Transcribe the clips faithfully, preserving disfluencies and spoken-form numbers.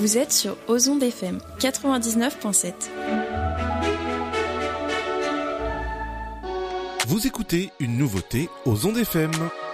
Vous êtes sur Ozonde F M quatre-vingt-dix-neuf virgule sept. Vous écoutez une nouveauté aux Ondes F M.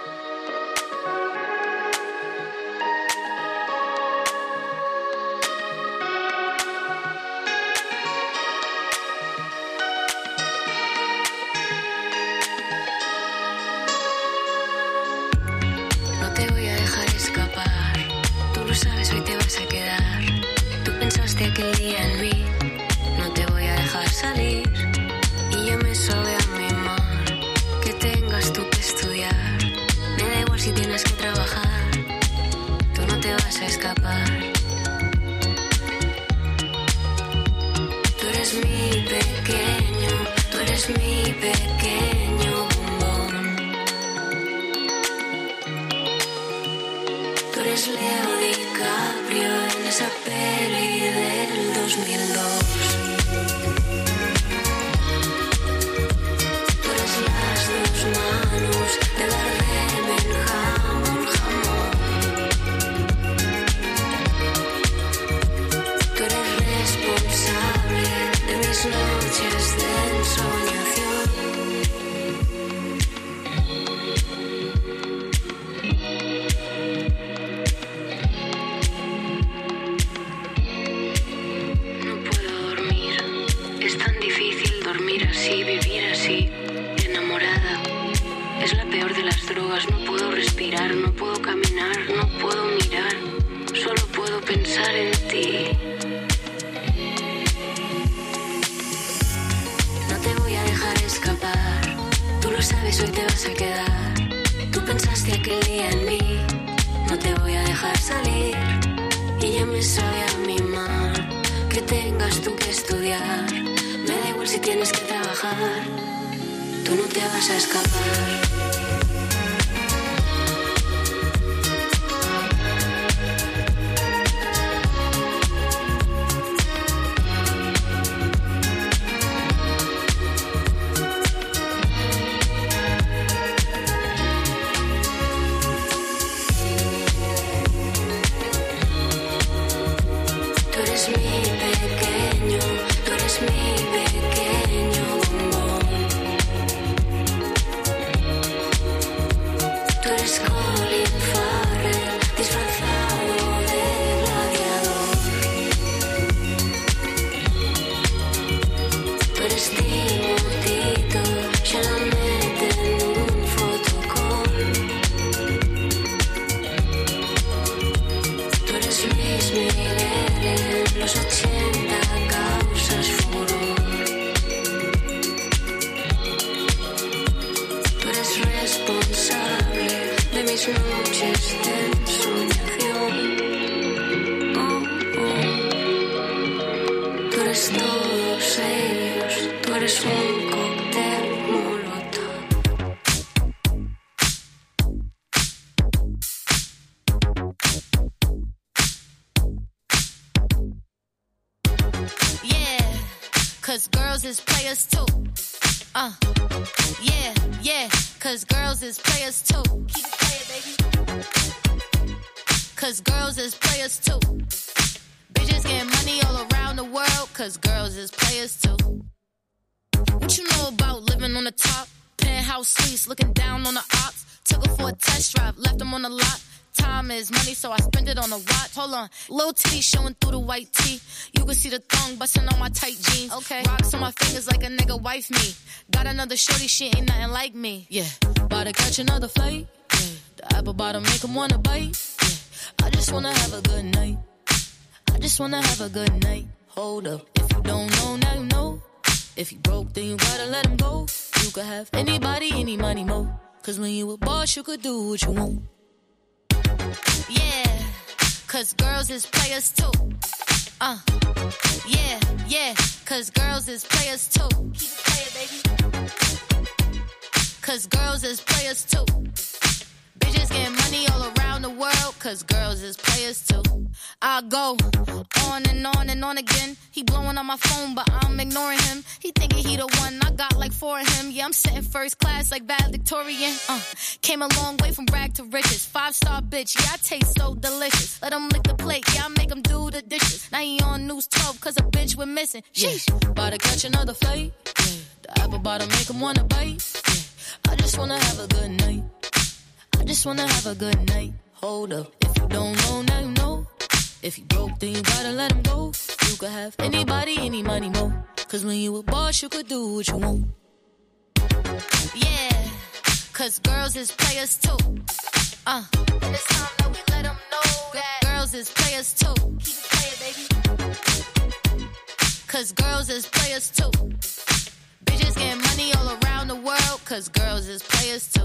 Little titty showing through the white tee. You can see the thong busting on my tight jeans. Okay. Rocks on my fingers like a nigga wife me. Got another shorty, she ain't nothing like me. Yeah. About to catch another flight. Yeah. The apple bottom make him wanna bite. Yeah. I just wanna have a good night. I just wanna have a good night. Hold up. If you don't know, now you know. If you broke, then you gotta let him go. You could have anybody, any money, mo. Cause when you a boss, you could do what you want. Yeah. Cause girls is players too. Uh, yeah, yeah. Cause girls is players too. Keep it playing, baby. Cause girls is players too. Bitches getting money all around the world. cause girls is players too. I go on and on and on again. He blowing on my phone, but I'm ignoring him. He thinking he the one, I got like four of him. Yeah, I'm sitting first class like valedictorian. Uh, came a long way from rag to riches. Five star bitch, yeah, I taste so delicious. Let him lick the plate, yeah, I make him do the dishes. Now he on news twelve, cause a bitch we're missing. Sheesh, yeah. About to catch another flight. Yeah. The apple bottom make him wanna bite. Yeah. I just wanna have a good night. I just wanna have a good night. Hold up, if you don't know, now you know. If you broke, then you gotta let him go. You could have anybody, any money, more. Cause when you a boss, you could do what you want. Yeah, cause girls is players too. Uh, and it's time that we let them know that girls is players too. Keep it playing, baby. Cause girls is players too. Bitches getting money all around the world. Cause girls is players too.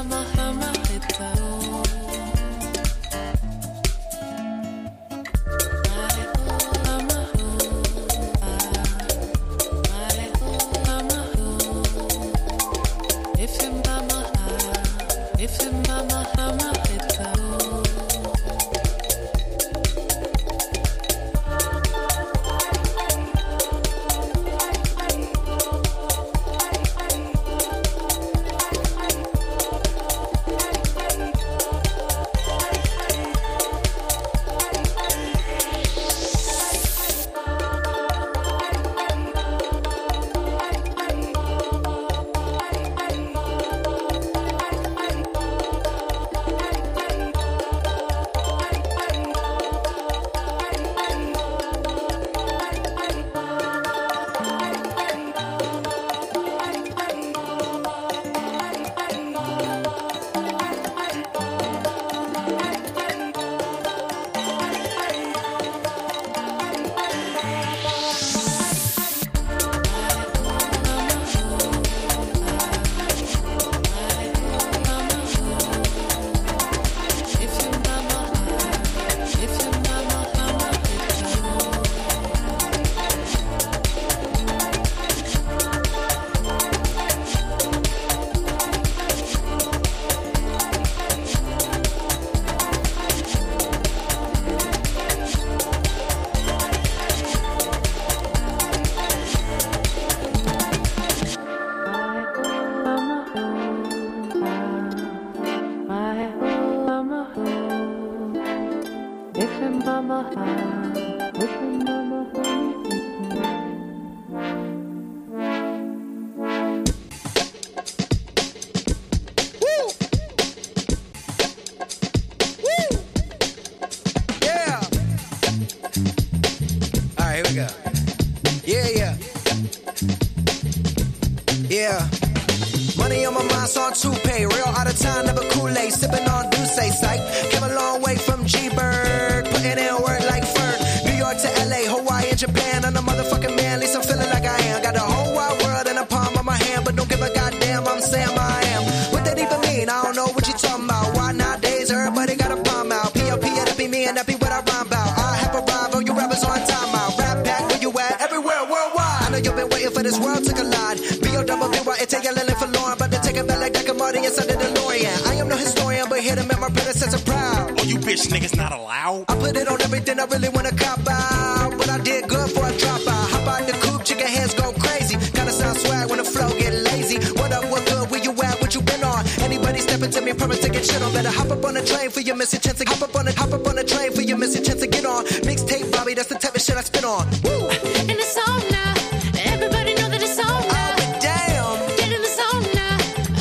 Yeah. Money on my mind, so on toupee. Real out of time, never Kool-Aid. Sipping on Douce, psych. Came a long way from G-Bird. Putting in work like Ferg. New York to L A, Hawaii and Japan. I'm the motherfucking man, at least I'm feeling like I am. Got the whole wide world in the palm of my hand, but don't give a goddamn, I'm Sam I am. What that even mean? I don't know what you talking about. Why nowadays everybody got a palm out? P O P, that be me and that be what I rhyme about. I have arrived, all you rappers on time out. Rap pack, where you at? Everywhere, worldwide. I know you've been waiting for this world to collide. B O double B Y, it's a yelling for Lauren. But to take it back like Deck and Marty inside the DeLorean. I am no historian, but here to make my predecessor proud. Oh, you bitch niggas not allowed? I put it on everything I really wanna cop out. But I did good for a drop out. Hop out the coupe, chicken hands go crazy. Kinda sound swag when the flow get lazy. What up, what good, where you at, what you been on? Anybody stepping to me, promise to get shit on. Better hop up on the train for your missing chance to hop up on the hop up on the train for your missing chance to get on. Mixtape Bobby, that's the type of shit I spit on. Woo! And it's on now. Everybody know that it's on now. Oh, damn. Get in the zone now.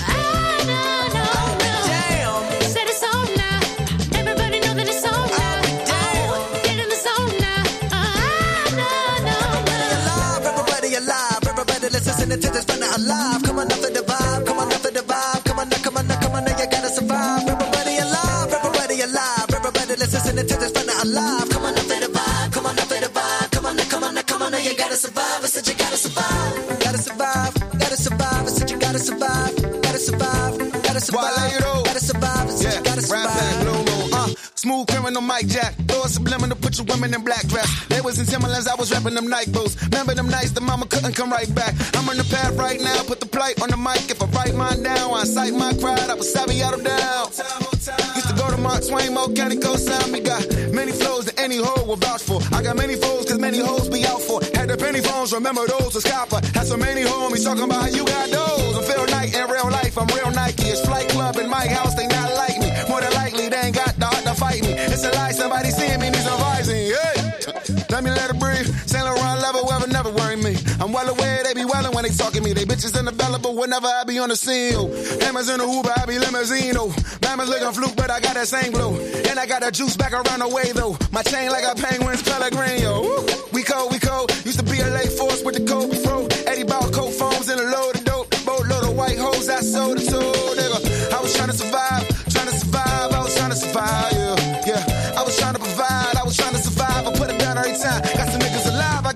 Ah, no, no, Oh, no. damn. Said it's on now. Everybody know that it's on now. Oh, damn. Oh, get in the zone now. Ah, no, no, no. Alive, everybody alive. Everybody listen to this fun alive. Come on up for the vibe. Come on up for the vibe. Come on now, come on now, come on now. You gotta survive. Everybody alive. Everybody alive. Everybody listen to this fun alive. Come on up for the vibe. Come on up for the vibe. Come on now, come on now, come on now. You gotta survive. I said you gotta survive. Gotta survive. Gotta survive. I said you gotta survive. Gotta survive. Gotta survive. Gotta survive. I said you gotta survive. Uh, smooth criminal Mike Jack. Throw a subliminal, put your women in black dress. They was in Timberlands, I was rapping them Nike boots. Remember them nights, the mama couldn't come right back. I'm on the path right now, put the plight on the mic. If I write mine down, I cite my crowd. I was savvy out of down. Used to go to Mark Twain, Mo County, co-sign me. Got many flows that any hoe will vouch for. I got many foes, cause many hoes be out for. Had the penny phones, remember those was copper. Had so many homies talking about how you got those. I'm Phil Knight in real life, I'm real Nike. It's Flight Club in my house, they not like me. More than likely, they ain't got the heart to fight me. It's a lie, somebody seeing me needs advising. Hey, let me let it breathe. Saint Laurent level, ever never worry me. I'm well aware they be wildin' when they talking me. They bitches unavailable whenever I be on the scene. Oh, Hammers in the Uber, I be limousine. Oh, Bama's looking fluke, but I got that same glow. And I got that juice back around the way though. My chain like a penguin's Pellegrino. Woo. We cold, we cold. Used to be a late force with the Kobe Pro. Eddie Ball cold foams and a load of dope. Boatload of white hoes I sold it to, nigga. I was trying to survive, trying to survive. I was trying to survive, yeah, yeah. I was trying to provide, I was trying to survive. I put it down every time. Got some niggas alive, I got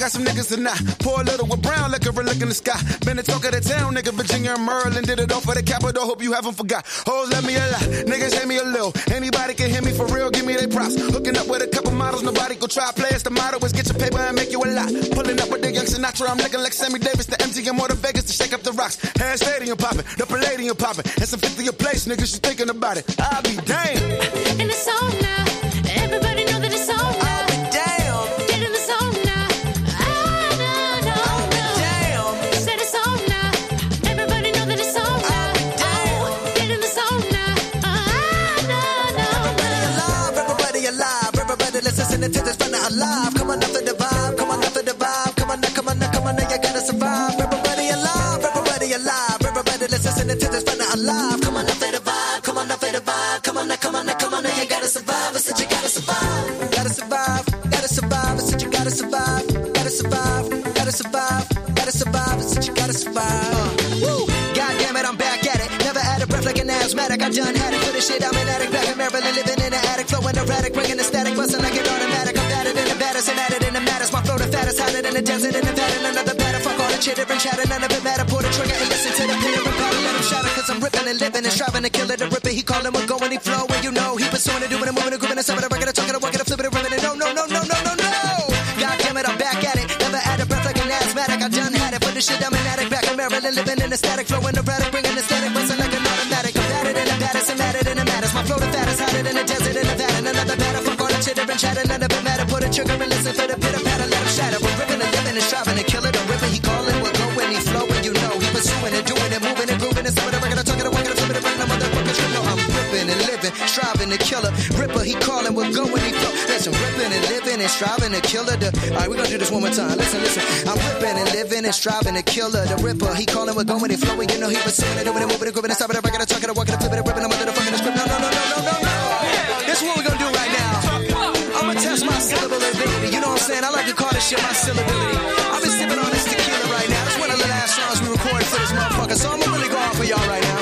got some niggas tonight. Pour a little with brown liquor and look in the sky. Been the talk of the town, nigga. Virginia and Maryland did it all for the capital. Hope you haven't forgot. Hoes let me a lot. Niggas hate me a little. Anybody can hear me for real. Give me their props. Hooking up with a couple models. Nobody go try play. It's the motto is get your paper and make you a lot. Pulling up with the young Sinatra. I'm looking like Sammy Davis. The M G M or the Vegas to shake up the rocks. Head stadium popping. The Palladium popping. And some fifty a place. Niggas, you thinking about it. I'll be damned. In the zone now. Everybody know that it's on now. I'll be damned. Get in the zone now. Ah, no, no, I'll be no. damned. Said it's on now. Everybody know that it's on now. I'll be damned. Get in the zone now. Ah, no, no, Everybody no. alive, everybody alive. Everybody listening to this fella alive. Come on up for the vibe. Come on up for the vibe. Come on now, come on now, come on now. You gotta survive. Everybody alive, everybody alive. Everybody listening to this fella alive. Come on up for the vibe. Come on up for the vibe. Come on now, come on now, come on now. You gotta survive. I said you gotta survive. Gotta survive. Gotta survive. I said you gotta survive. Gotta survive. Gotta survive. Gotta survive. I said you gotta survive. Uh, woo. God damn it, I'm back at it. Never had a breath like an asthmatic. I done had it for the shit. I'm an addict. Back in Maryland, living in an attic. Flowing erratic, bringing the static. Busting like an automatic. I'm battered in the batters and added in the matters. My flow the fattest. Hotter than the desert in Nevada. Another batter. Fuck all the chitter and chatter. None of it matter. Pull the trigger and listen to the pitter and patter. Let him shatter. Cause I'm ripping and living and striving to kill it. The ripper, he callin' with go and he flow. And you know he pursuing it, doing it, moving it, grooving it, summing it, rocking it, talking it, walking it, flipping it, ripping it. No, no, no, no, no, no, no. God damn it, I'm back at it. Never had a breath like an asthmatic. I done had it for the shit. I'm an addict. Back in Maryland, living in a static. Flowing erratic, bringing the static. Busting like an automatic. I'm battered in the batters and mattered in the matters. My flow the fattest. Hotter than the desert in Nevada. Another batter. Fuck all the chitter and chatter. None of it matter. Pull the trigger and listen for the pitter patter. Let him shatter. We're ripping and living and striving to kill it. The ripper, he callin' with go and he flowing. You know he pursuing it, doing it, moving it, grooving it, summing it, rocking it, talking it, walking it, flipping it, running the motherfuckers. You know I'm ripping and living, striving to kill her. Ripper, he callin' with go and he flow. Listen, ripping and living and striving to kill her. The, all right, we're gonna do this one more time. Listen, listen. I'm ripping and living and striving to kill her. The ripper, he callin' with go and he flowing. You know he pursuing it, doing it, moving it, grooving it, stopping it, rocking it, talking it, walking it, flipping it, ripping the motherfucking script. No, no, no, no, no, no, no. This is what we're gonna do right now. I'm gonna test my syllable ability. You know what I'm saying? I like to call this shit my syllability. I've been sipping on this tequila right now. It's one of the last songs we recorded for this motherfucker. So I'm gonna really go off for y'all right now.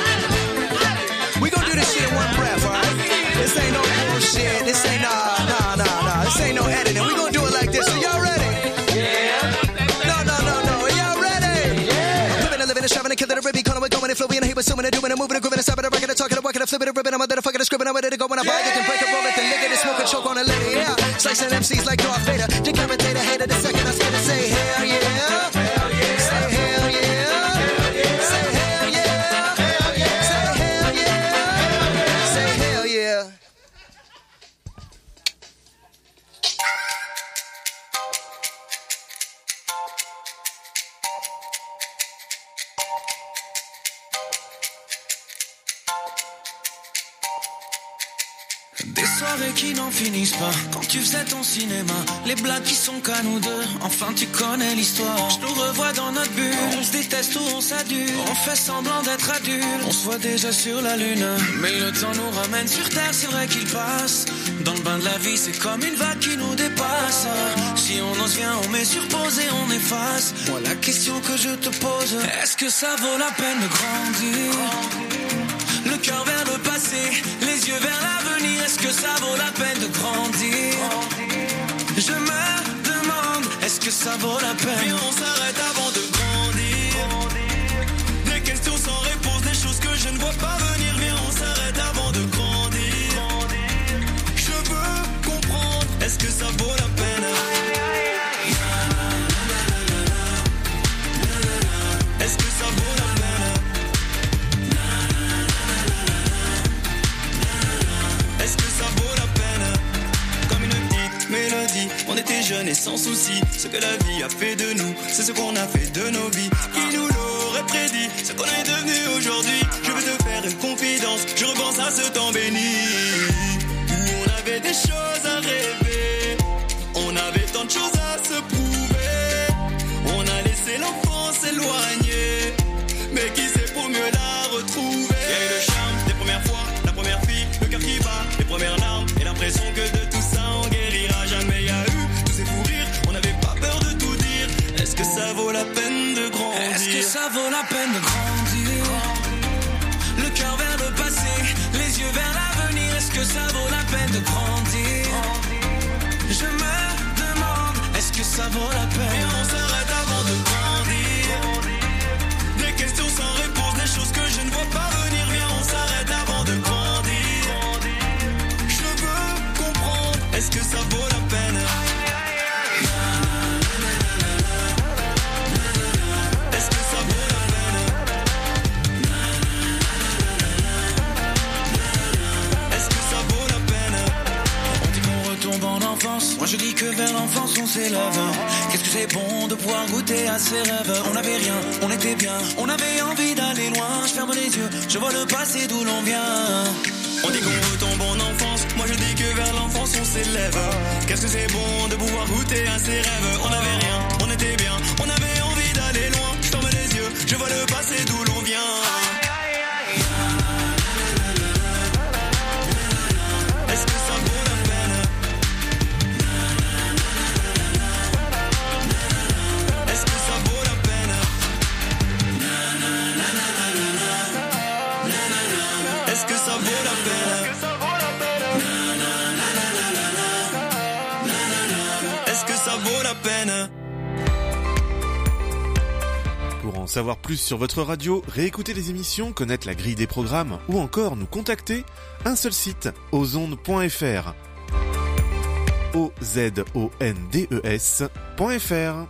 We gonna do this shit in one breath, alright? This ain't no bullshit. This ain't nah, nah, nah, nah. This ain't no editing. We gonna do it like this. So y'all ready? Yeah. No, no, no, no. Are y'all ready? Yeah. I'm living and living and striving and killing the ribby. Calling it, going and flowing and he pursuing it, doing it, moving it, grooving it, stopping it, rocking it, talking it, walking it, flipping it, ripping it, motherfucking it, scribbling. I'm ready to go when I buy it. You can break it, roll it, then lick it, and smoke it, choke on it later. Yeah. Slicing M Cs like Darth Vader. Decapitate a hater the second I scared to say hell yeah. Hell yeah. Say hell yeah. Hell yeah. Say hell yeah. Hell yeah. Say hell yeah. Say hell yeah. Des soirées qui n'en finissent pas. Quand tu faisais ton cinéma, les blagues qui sont qu'à nous deux. Enfin tu connais l'histoire. Je nous revois dans notre bulle. On se déteste ou on s'adule. On fait semblant d'être adultes. On se voit déjà sur la lune. Mais le temps nous ramène sur terre, c'est vrai qu'il passe. Dans le bain de la vie, c'est comme une vague qui nous dépasse. Si on en vient, on met sur pause et on efface. Moi la question que je te pose, est-ce que ça vaut la peine de grandir? Le cœur vers le passé, les yeux vers l'avenir. Est-ce que ça vaut la peine de grandir? Je me demande, est-ce que ça vaut la peine? Puis on s'arrête avant de grandir. Des questions sans réponse, des choses que je ne vois pas venir. Viens, on s'arrête avant de grandir. Je veux comprendre, est-ce que ça vaut la peine? Est-ce que ça vaut la peine? Est-ce que ça vaut la peine? Comme une petite mélodie, on était jeunes et sans soucis. Ce que la vie a fait de nous, c'est ce qu'on a fait de nos vies. Qui nous l'aurait prédit, ce qu'on est devenu aujourd'hui. Je veux te faire une confidence, je repense à ce temps béni où on avait des choses à rêver. On avait tant de choses à se prouver. On a laissé l'enfance s'éloigner, mais qui sait pour mieux la retrouver. Il y a eu le charme des premières fois, la première fille, le cœur qui bat, les premières larmes et l'impression que de tout ça on guérira jamais. Il y a eu tous ces fous rires, on n'avait pas peur de tout dire. Est-ce que ça vaut la peine de grandir? Est-ce que ça vaut la peine de grandir? Le cœur vers le passé, les yeux vers l'avenir. Est-ce que ça vaut la peine de grandir? Je me demande, est-ce que ça vaut la peine? l'enfance. Moi je dis que vers l'enfance on s'élève. Qu'est-ce que c'est bon de pouvoir goûter à ses rêves. On n'avait rien, on était bien, on avait envie d'aller loin. Je ferme les yeux, je vois le passé d'où l'on vient. On dit qu'on retombe en enfance. Moi je dis que vers l'enfance on s'élève. Qu'est-ce que c'est bon de pouvoir goûter à ses rêves. On n'avait rien, on était bien, on avait envie d'aller loin. Je ferme les yeux, je vois le passé d'où l'on vient. Est-ce que ça vaut la peine? Est-ce que ça vaut la peine? Est-ce que ça vaut la peine? Est-ce que ça vaut la peine? Pour en savoir plus sur votre radio, réécouter les émissions, connaître la grille des programmes ou encore nous contacter, un seul site, ozondes point f r. O Z O N D E S point F R.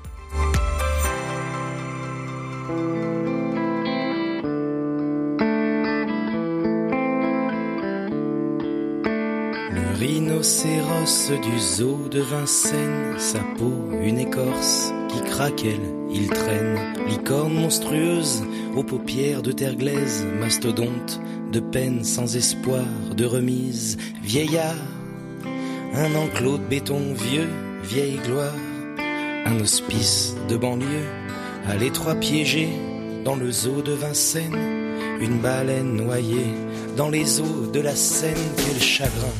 Le rhinocéros du zoo de Vincennes, sa peau une écorce qui craquelle, il traîne. Licorne monstrueuse aux paupières de terre glaise, mastodonte de peine sans espoir de remise. Vieillard, un enclos de béton vieux, vieille gloire, un hospice de banlieue, à l'étroit piégé dans le zoo de Vincennes, une baleine noyée dans les eaux de la Seine. Quel chagrin,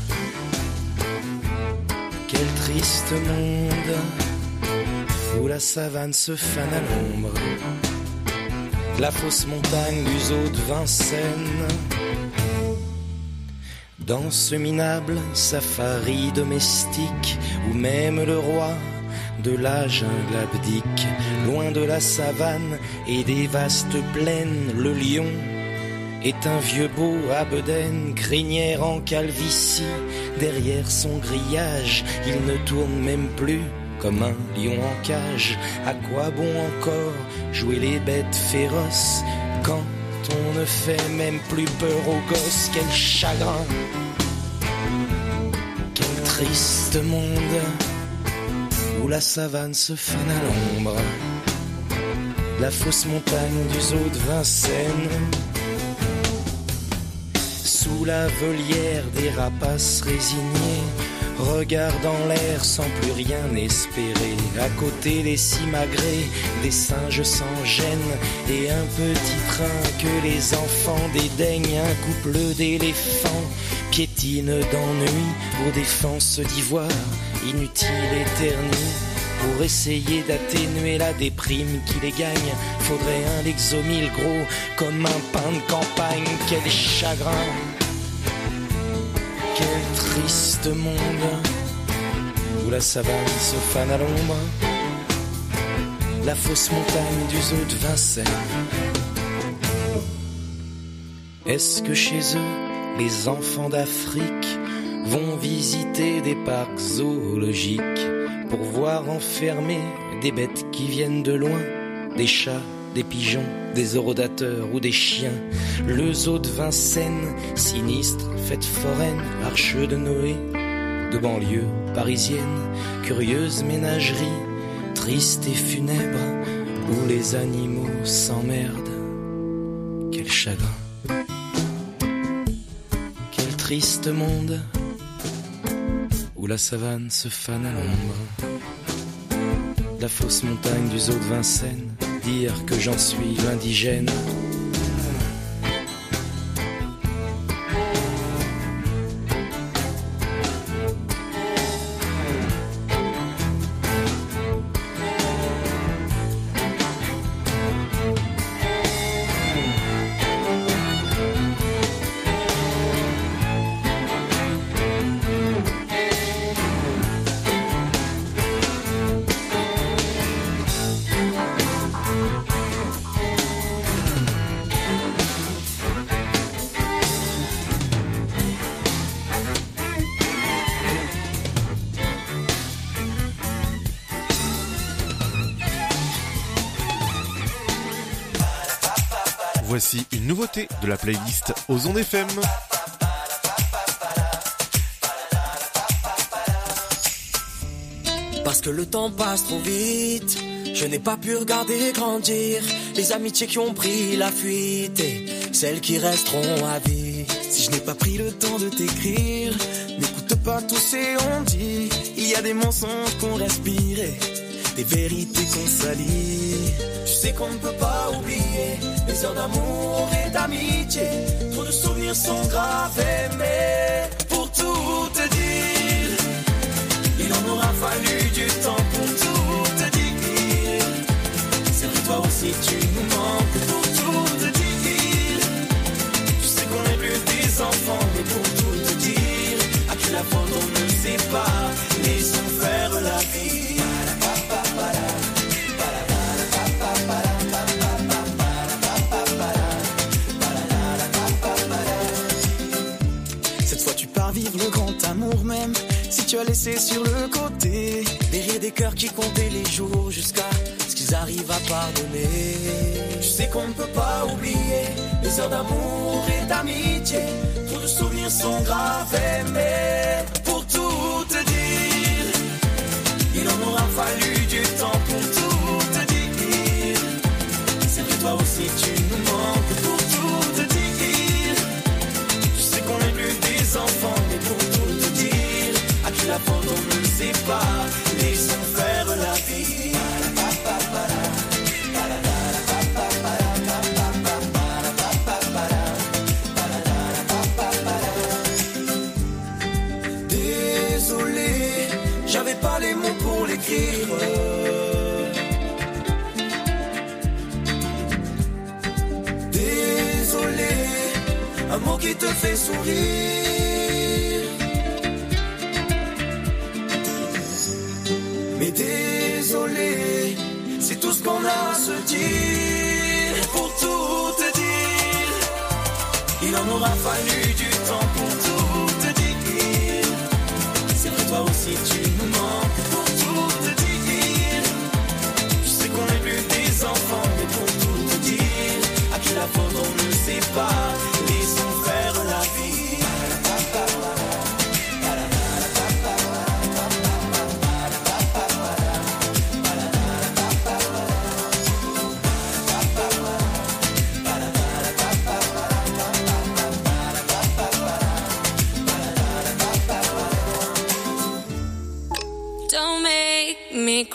quel triste monde où la savane se fane à l'ombre, la fausse montagne du zoo de Vincennes. Dans ce minable safari domestique où même le roi de la jungle abdique, loin de la savane et des vastes plaines, le lion est un vieux beau à bedaine, crinière en calvitie, derrière son grillage, il ne tourne même plus comme un lion en cage. À quoi bon encore jouer les bêtes féroces quand on ne fait même plus peur aux gosses? Quel chagrin, quel triste monde où la savane se fane à l'ombre, la fausse montagne du zoo de Vincennes. Sous la volière des rapaces résignés, regardent en l'air sans plus rien espérer. À côté les simagrées, des singes sans gêne, et un petit train que les enfants dédaignent. Un couple d'éléphants piétine d'ennui aux défenses d'ivoire, inutile et ternie. Pour essayer d'atténuer la déprime qui les gagne, faudrait un Lexomil gros comme un pain de campagne. Quel chagrin, quel triste monde où la savane se fane à l'ombre, la fausse montagne du zoo de Vincennes. Est-ce que chez eux, les enfants d'Afrique vont visiter des parcs zoologiques pour voir enfermer des bêtes qui viennent de loin, des chats, des pigeons, des orodateurs ou des chiens? Le zoo de Vincennes, sinistre, fête foraine, arche de Noé, de banlieue parisienne, curieuse ménagerie, triste et funèbre, où les animaux s'emmerdent. Quel chagrin, quel triste monde où la savane se fane à l'ombre, la fausse montagne du zoo de Vincennes, dire que j'en suis l'indigène. Voici une nouveauté de la playlist Ozondes F M. Parce que le temps passe trop vite, je n'ai pas pu regarder grandir les amitiés qui ont pris la fuite et celles qui resteront à vie. Si je n'ai pas pris le temps de t'écrire, n'écoute pas tous ces on-dit. Il y a des mensonges qu'on respire et des vérités qu'on salit. Je sais qu'on ne peut pas oublier les heures d'amour et d'amitié. Trop de souvenirs sont gravés, mais pour tout te dire, il en aura fallu du temps pour tout te dire. C'est vrai, toi aussi tu nous manques pour tout te dire. Je sais qu'on n'est plus des enfants, mais pour tout te dire, à qui l'abandon ne sait pas, laissons faire la vie. Vivre le grand amour même si tu as laissé sur le côté des rires, des cœurs qui comptaient les jours jusqu'à ce qu'ils arrivent à pardonner. Je sais qu'on ne peut pas oublier les heures d'amour et d'amitié. Trop de souvenirs sont gravés, mais pour tout te dire, il en aura fallu du temps pour tout te dire. C'est vrai, toi aussi tu nous manques pour tout te dire. Je sais qu'on n'est plus des enfants, mais pour tout te dire, à qui l'abandon ne sait pas, laissons faire la vie. Désolé, j'avais pas les mots pour l'écrire. Désolé, un mot qui te fait sourire. Mais désolé, c'est tout ce qu'on a à se dire. Pour tout te dire, il en aura fallu du temps pour tout te dire. C'est vrai, toi aussi tu nous manques pour tout te dire. Je sais qu'on n'est plus des enfants, mais pour tout te dire, à qui l'abandon ne sait pas, laissons faire la vie. Me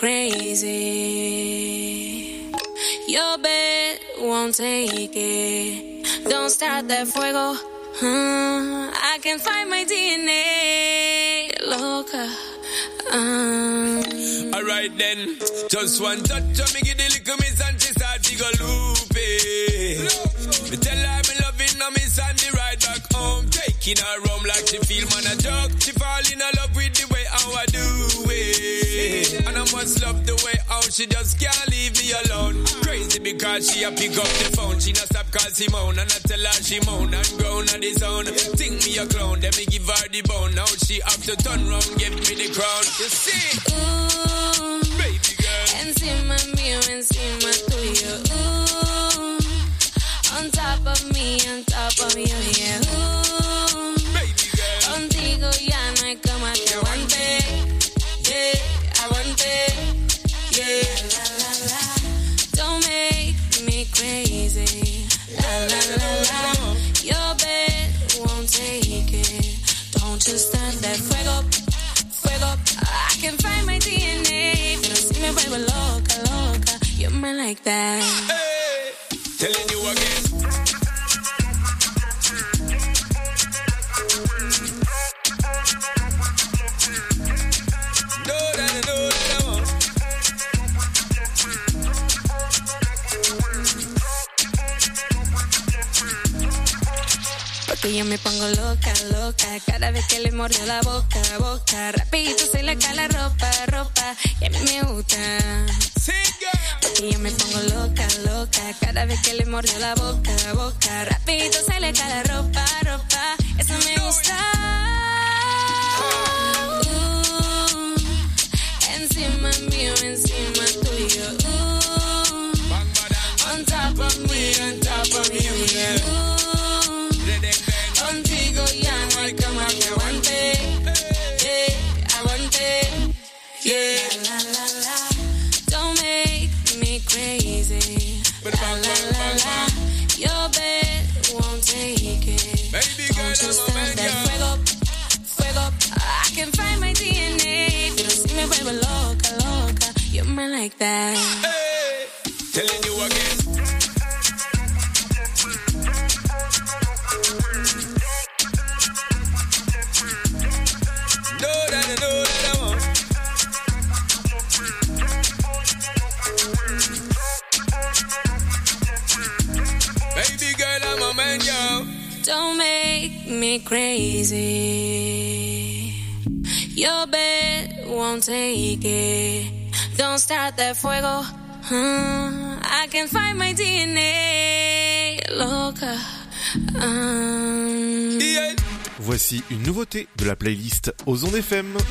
crazy, your bed won't take it. Don't start that fuego. Uh, I can find my D N A, loca. Uh. Alright then, just one touch of me, give the little miss and she start to go loopy. Me tell her me loving her miss and the ride back home, taking her home like she feel man a joke. She fall in love with the way how I do it, and I must love the way how she just can't leave me alone. Crazy because she a pick up the phone, she not stop call Simone, and I tell her she moan and groan on the zone. Think me a clown, then me give her the bone. Now she have to turn round, give me the crown. You see, ooh, baby girl, encima mío, encima tuyo. Ooh, on top of me, on top of you, yeah. Ooh, baby girl, contigo ya no hay cama que aguante. Yeah, aguante. Yeah, la la la. Don't make me crazy. La la la la. Your bed won't take it. Don't you start that fuego, fuego. I can find my D N A. Pero si me vuelvo loca, loca. You're mine like that. hey, telling you again. Do that, do that, do. Porque yo me pongo loca, loca. Cada vez que le mordió la boca, boca. Rapidito se le cae la ropa, ropa. Y a mí me gusta. Porque yo me pongo loca, loca. Cada vez que le mordió la boca, boca. Rapidito se le cae la ropa, ropa. Eso me gusta. Uh, encima mío, encima tuyo. Uh, on top of me, on top of you, yeah. Uh, contigo ya no hay cama que aguante. Yeah, aguante. Yeah. But bang, bang, bang, bang. Your bed won't take it. Baby girl, Don't you I'm a stand man, that yeah. fuego, fuego. I can find my D N A. You don't see me, baby, loca, loca. You're mine like that. Hey, telling you again. No, that I know that I want. Baby girl, I'm a man, yo. Don't make me crazy. Your bed won't take it. Don't start that fuego. Huh? I can find my D N A. Loca. Um... Yeah. Voici une nouveauté de la playlist aux ondes F M.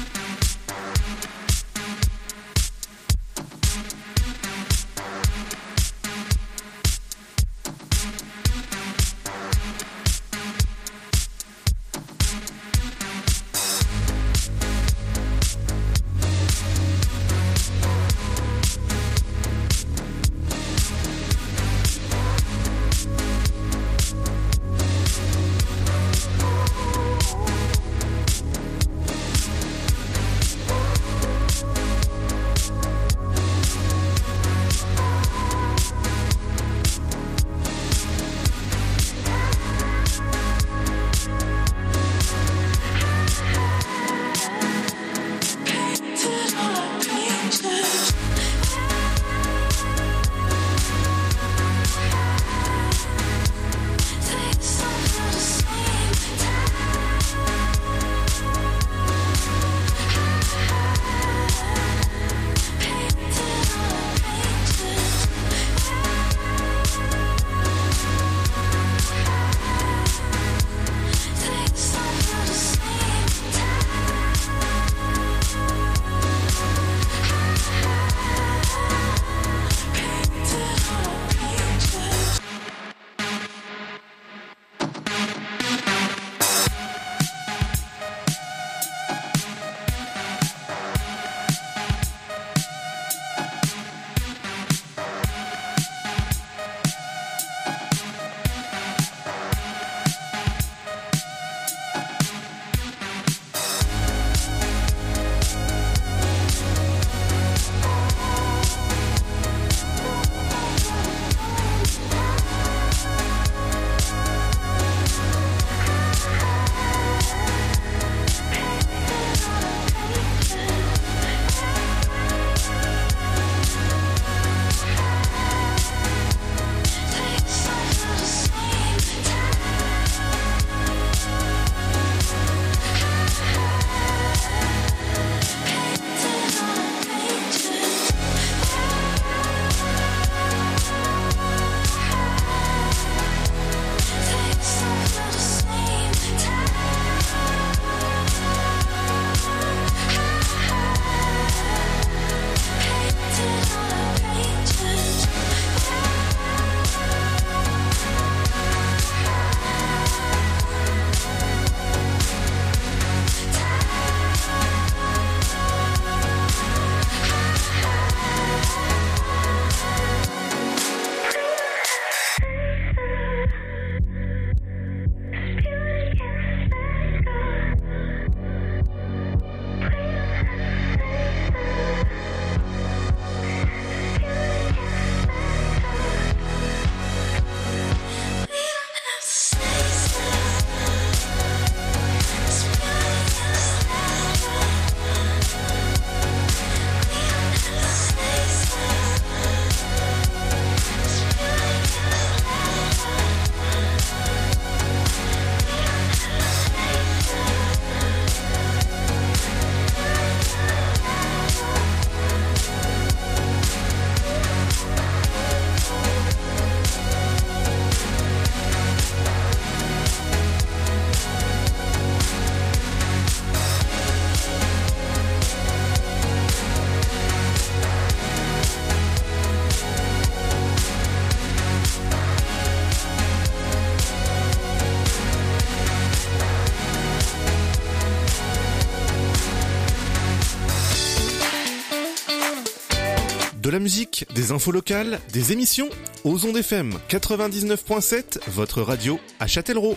De la musique, des infos locales, des émissions, aux ondes F M quatre-vingt-dix-neuf point sept, votre radio à Châtellerault.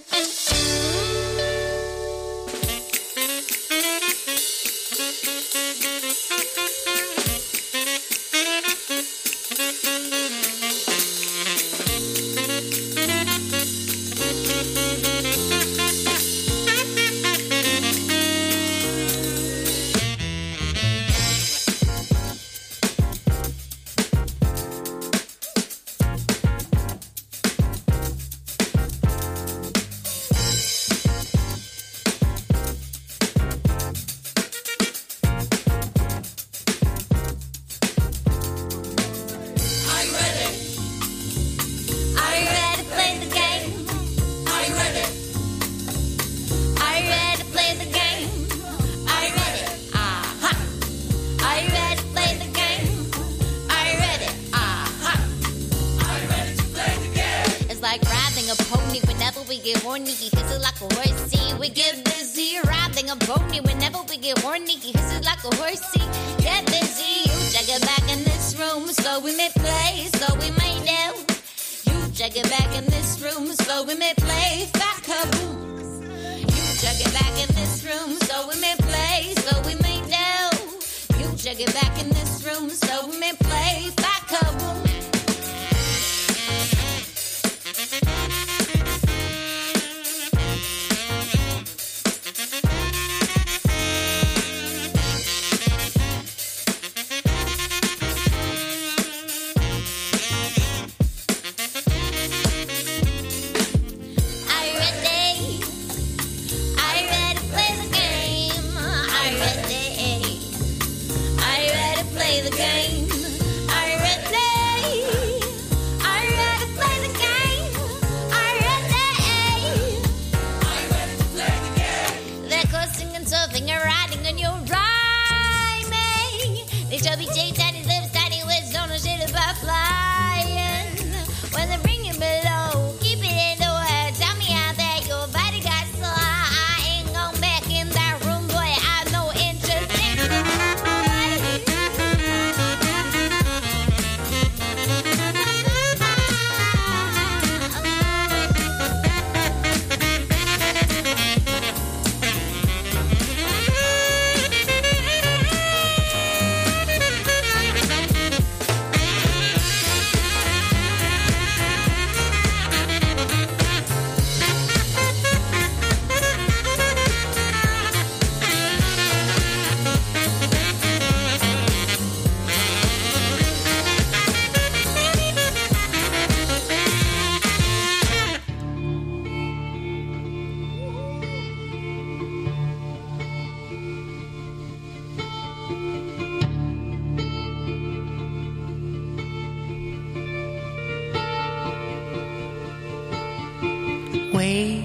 Wait,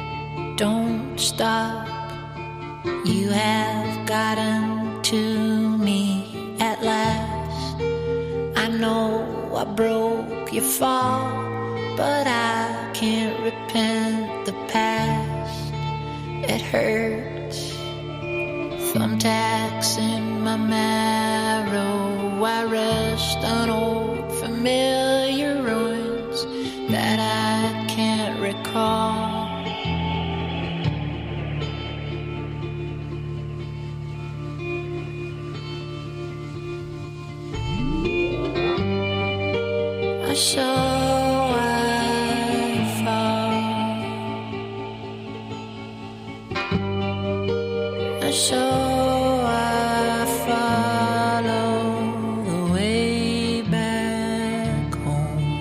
don't stop. You have gotten to me at last. I know I broke your fall, but I can't repent the past. It hurts. Thumbtacks in my marrow. I rest on old familiar ruins that I can't recall. I saw I fall. I saw I follow the way back home.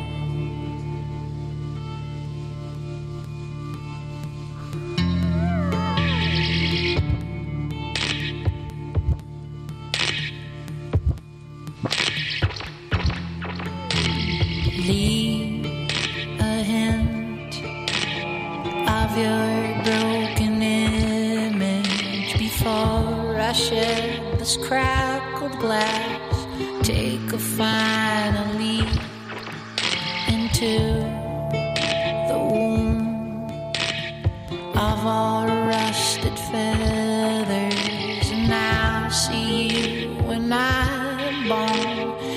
Leave a hint of your broken image before I shed this crackled glass. Take a final leap into the womb of all rusted feathers, and I'll see you when I'm born.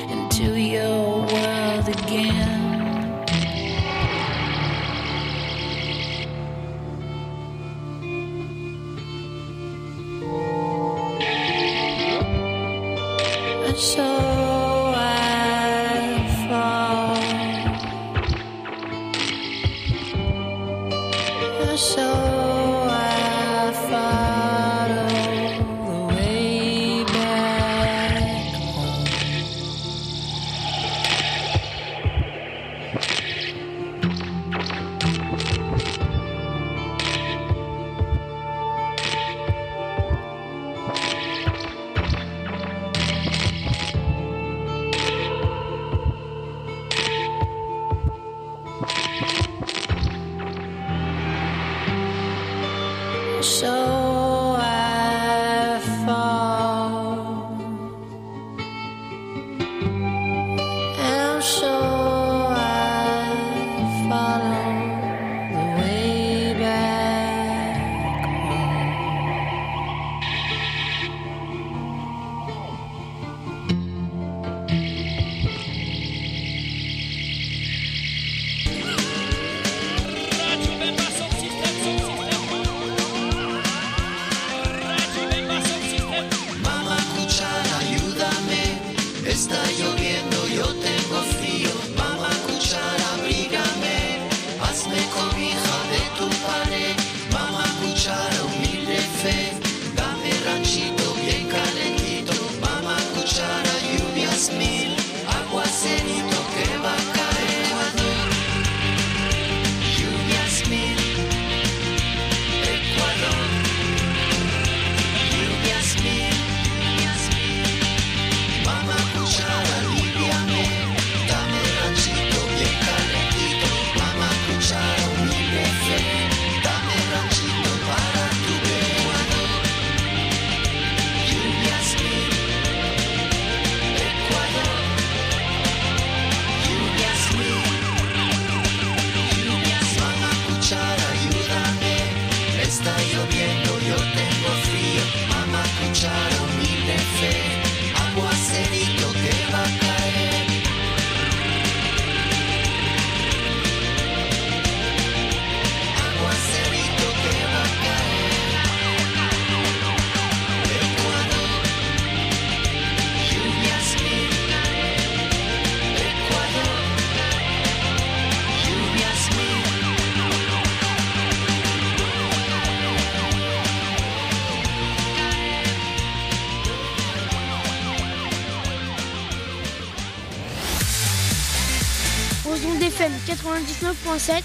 quatre-vingt-dix-neuf point sept,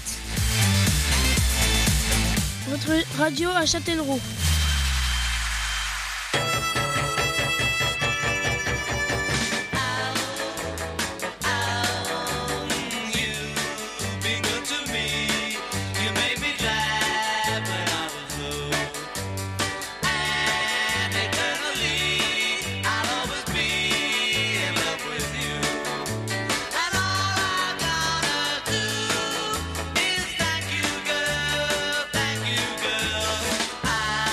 votre radio à Châtellerault. I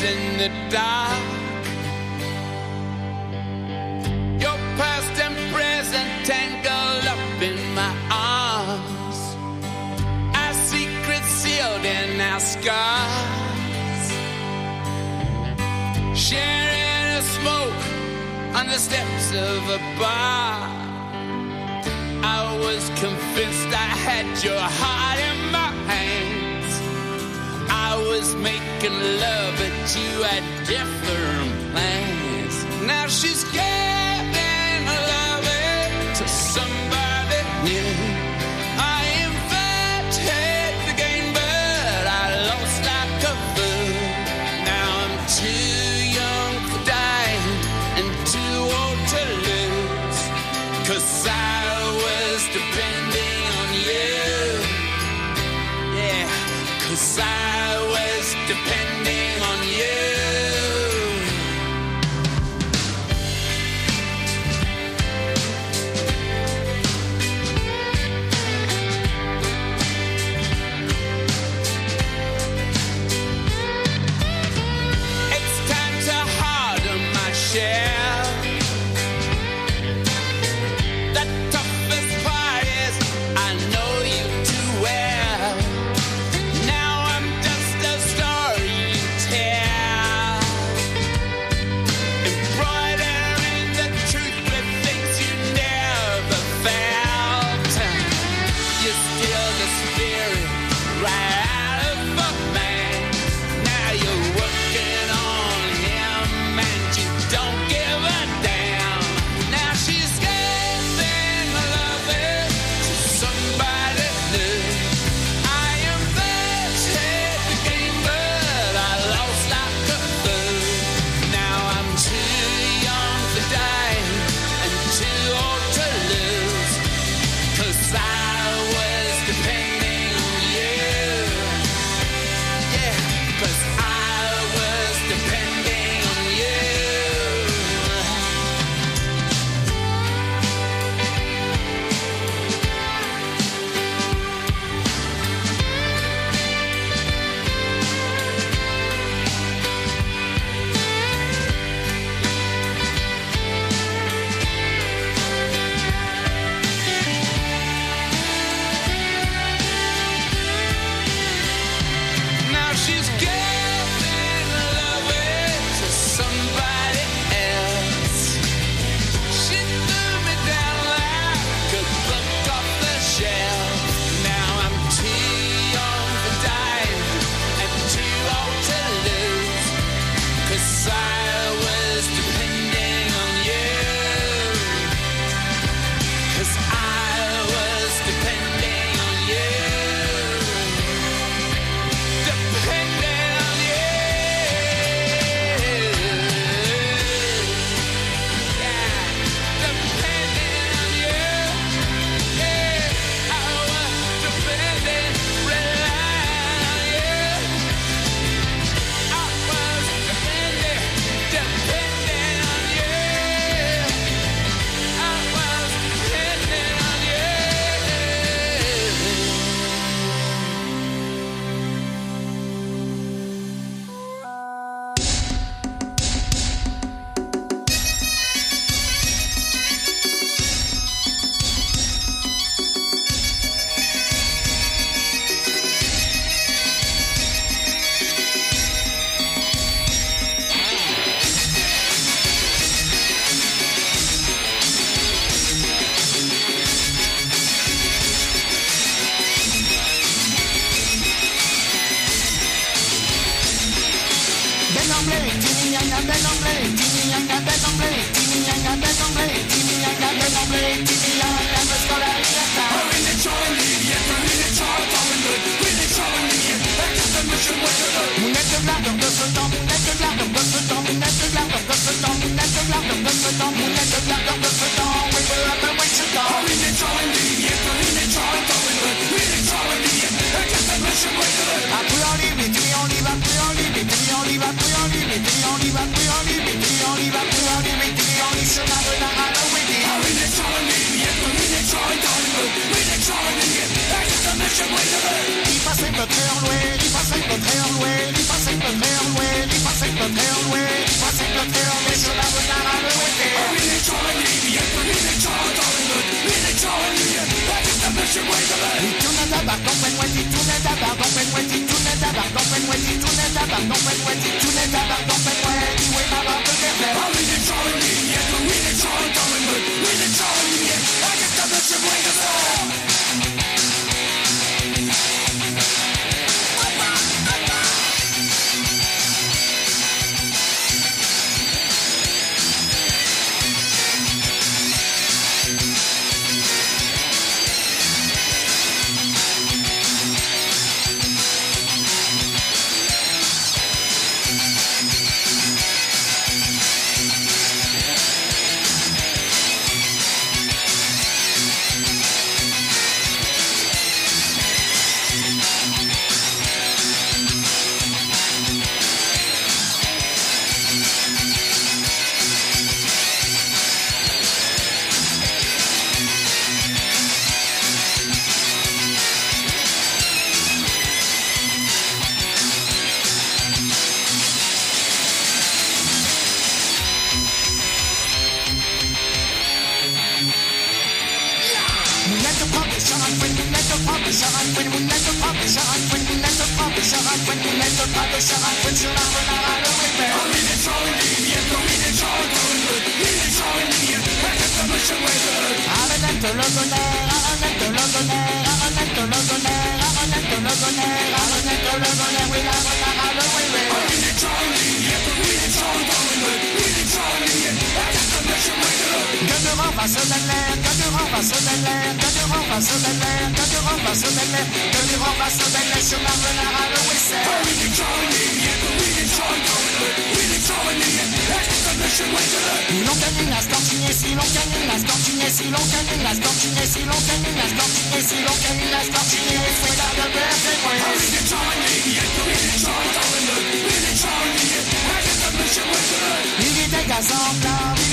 in the dark. Your past and present tangled up in my arms. Our secrets sealed in our scars. Sharing a smoke on the steps of a bar. I was convinced I had your heart in my hands. I was making love, but you had different plans. Now she's giving love to somebody new. I invented the game, but I lost like a fool. Now I'm too young for dying and too old to lose. 'Cause I was depending on you. Yeah, 'cause I was depending on you. don't wait, wait, tous les tabacs don't wait, wait, oui, ma barbe de verre. Oh, we did trying to get, we did trying to win, we did trying to get, I get the bitch and wait us all. Il dit des gaz en blanc.